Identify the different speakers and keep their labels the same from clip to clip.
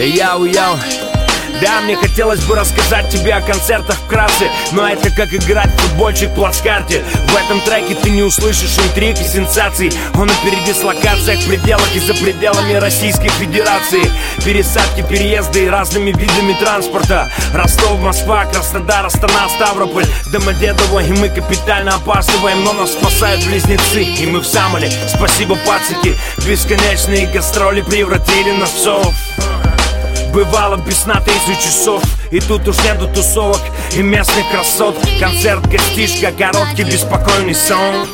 Speaker 1: Яу-яу. Да, мне хотелось бы рассказать тебе о концертах вкратце, но это как играть в футбольчик в плацкарте. В этом треке ты не услышишь интриг и сенсаций. Он на передислокациях, в пределах и за пределами Российской Федерации. Пересадки, переезды разными видами транспорта. Ростов, Москва, Краснодар, Астана, Ставрополь, Домодедово. И мы капитально опаздываем, но нас спасают близнецы. И мы в Самоле, спасибо, пацики. Бесконечные гастроли превратили нас в сов. Бывало без сна 1000 часов. И тут уж нету тусовок и местных красот. Концерт, гостишка, короткий беспокойный сон.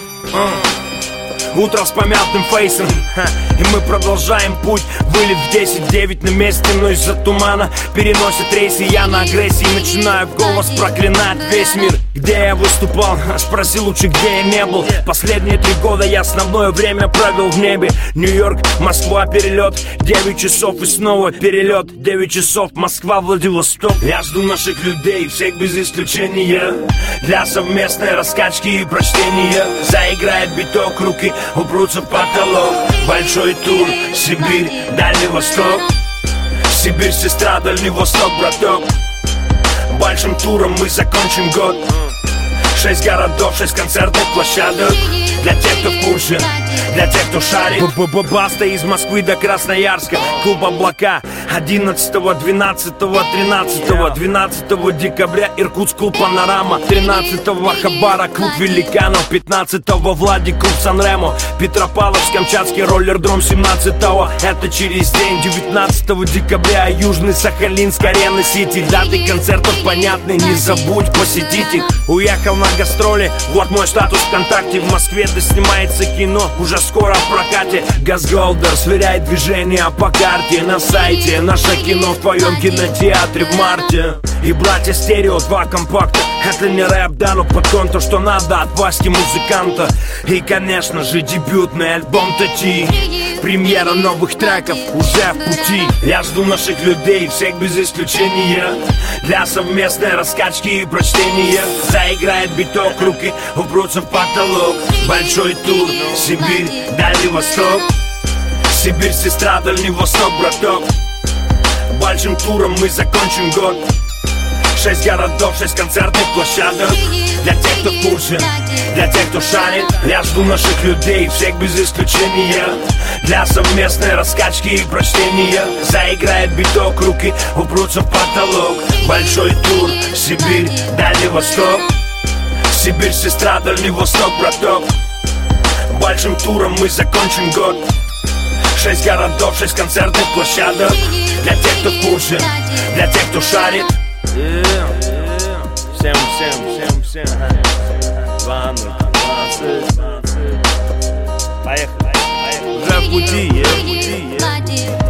Speaker 1: Утро с помятым фейсом, и мы продолжаем путь. Вылет в 10-9 на месте, но из-за тумана переносит рейсы. Я на агрессии начинаю в голос проклинать весь мир. Где я выступал? Спроси лучше, где я не был. Последние 3 года я основное время провел в небе. Нью-Йорк, Москва, перелет 9 часов и снова перелет 9 часов, Москва, Владивосток. Я жду наших людей, всех без исключения, для совместной раскачки и прочтения. Заиграет биток, руки упрутся в потолок. Большой тур, Сибирь, Дальний Восток. Сибирь, сестра, Дальний Восток, браток. Большим туром мы закончим год. 6 городов, 6 концертных площадок. Для тех, кто в курсе, для тех, кто шарит. Баста из Москвы до Красноярска. Клуб «Облака» 11, 12, 13, 12 декабря Иркутск, клуб «Панорама». 13-го Хабара, клуб великанов. 15-го Владик, клуб Сан-Ремо. Петропавловск, Камчатский роллер-дром. 17-го, это через день, 19 декабря Южный Сахалинск, Арена Сити. Даты концертов понятны, не забудь посетить их. Уехал на гастроли, вот мой статус ВКонтакте. В Москве доснимается кино, уже скоро в прокате. Газголдер сверяет движение по карте на сайте. Наше кино в твоем кинотеатре в марте. И братья Стерео, 2 компакта. Это не рэп, да, но подгон то, что надо от Васьки музыканта. И, конечно же, дебютный альбом Тати. Премьера новых треков уже в пути. Я жду наших людей, всех без исключения, для совместной раскачки и прочтения. Заиграет биток, руки упрутся в потолок. Большой тур, Сибирь, Дальний Восток. Сибирь, сестра, Дальний Восток, браток. Большим туром мы закончим год. 6 городов, 6 концертных площадок. Для тех, кто в курсе, для тех, кто шарит. Я жду наших людей, всех без исключения, для совместной раскачки и прочтения. Заиграет биток, руки упрутся в потолок. Большой тур, Сибирь, Дальний Восток. Сибирь, сестра, Дальний Восток, браток. Большим туром мы закончим год. 6 городов, 6 концертных площадок. Для тех, кто в курсе, для тех, кто шарит. Всем 20. Поехали. Уже в пути,